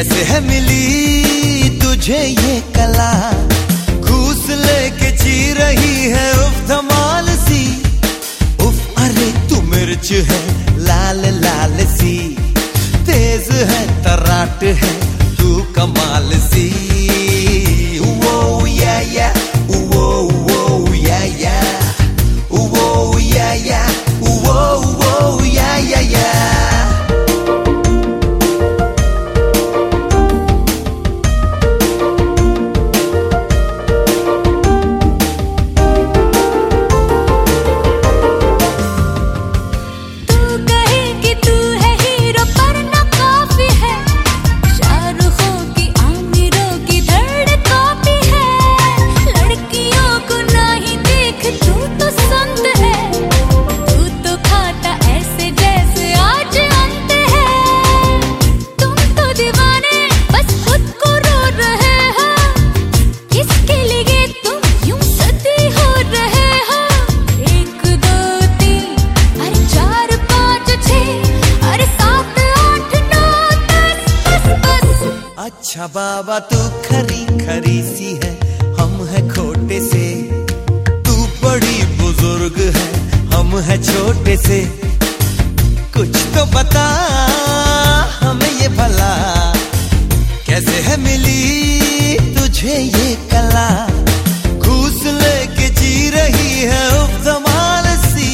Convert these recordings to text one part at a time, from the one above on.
कैसे है मिली तुझे ये कला, घूस लेके जी रही है उफ धमाल सी। उफ अरे तू मिर्च है लाल लाल सी, तेज है तराट है तू कमाल सी। वो या वो या वो या वो या अच्छा बाबा तू खरी खरी सी है, हम है खोटे से। तू बड़ी बुजुर्ग है, हम है छोटे से। कुछ तो बता हमें ये भला, कैसे है मिली तुझे ये कला, घूस लेके जी रही है उफ धमाल सी।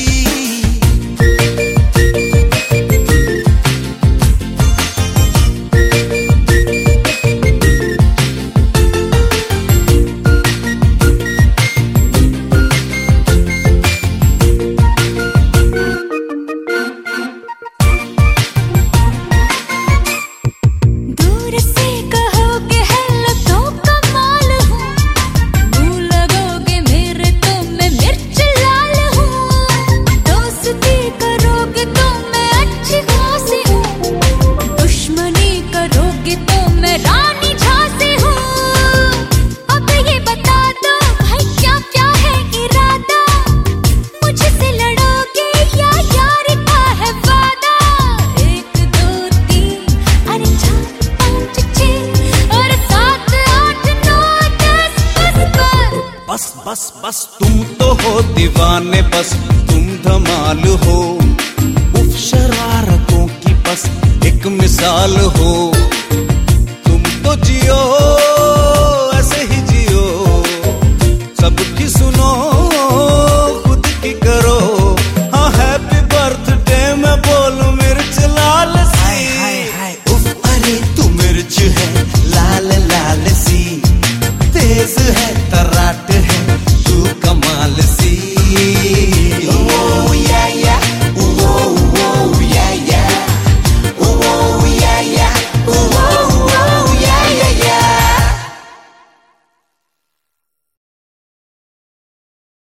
बस बस तुम तो हो दीवाने, बस तुम धमाल हो। उफ शरारतों की बस एक मिसाल हो।